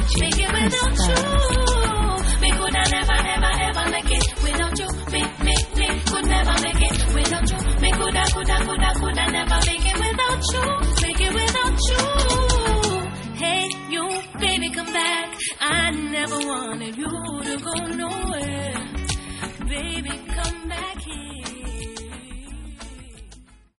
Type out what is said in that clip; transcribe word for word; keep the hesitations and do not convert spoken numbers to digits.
make it without you. Me coulda never, ever, ever make it without you. Me, me, me could never make it without you. Me coulda, coulda, coulda, coulda never make it without you. Make it without you. Hey, you, baby, come back. I never wanted you to go nowhere. Baby, come back here.